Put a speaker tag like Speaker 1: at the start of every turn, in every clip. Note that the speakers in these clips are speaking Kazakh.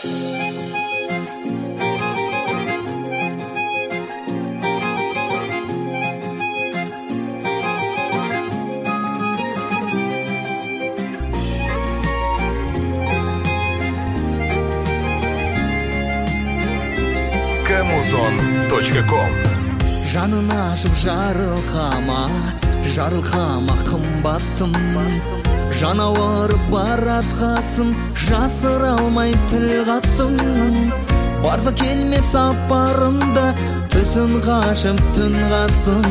Speaker 1: Camuzon.com
Speaker 2: Жанын ашып жарылқама қымбаттым. Жанауырып баратқасын жасыра алмай тіл қаттым. Барда келмес сапарымда түсін қашып түн қаттым.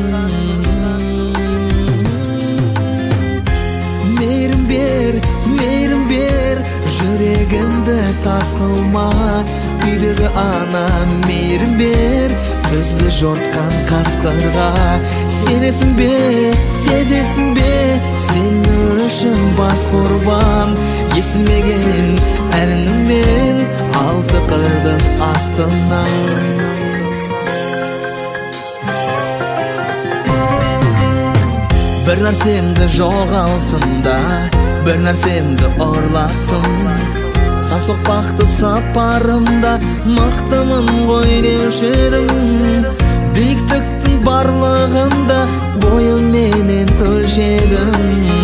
Speaker 2: Мейірім бер, жүрегімді тас қылма. Үйдегі ана мейірім бер, бізді жортқан қасқырға. Сенесің бе, сезесің бе, сен үшін бас құрбан. Естілмеген әніммен алты қырдың астынан. Бір нәрсемді жоғалттым да, бір нәрсемді ұрлаттым. Сан соқпақты сапарымда мықтымын ғой деуші едім. Биіктіктің барлығында бойыменен өлшедім.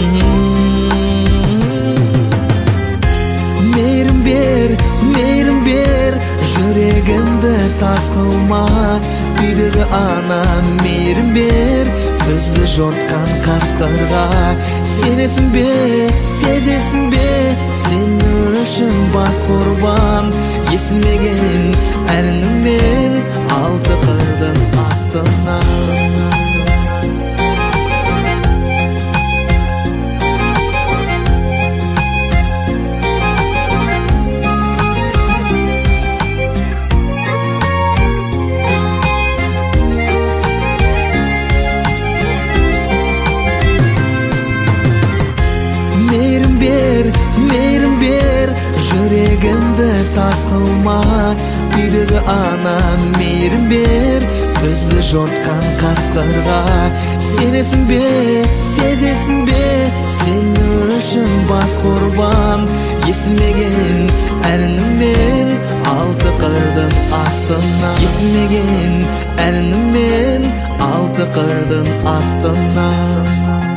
Speaker 2: Мейірім бер, жүрегімді тас қылма. Үйдегі ана мейірім бер, бізді жортқан қасқырға. Сенесің бе, сезесің бе, сен үшін бас құрбан. Естілмеген әніммен алты қырдың астынан. Мейірім бер, жүрегімді тас қылма. Үйдегі ана мейірім бер, бізді жортқан қасқырға. Сенесің бе, сезесің бе, сен үшін бас құрбан. Естілмеген әніммен алты қырдың астынан. Естілмеген әніммен алты қырдың астынан.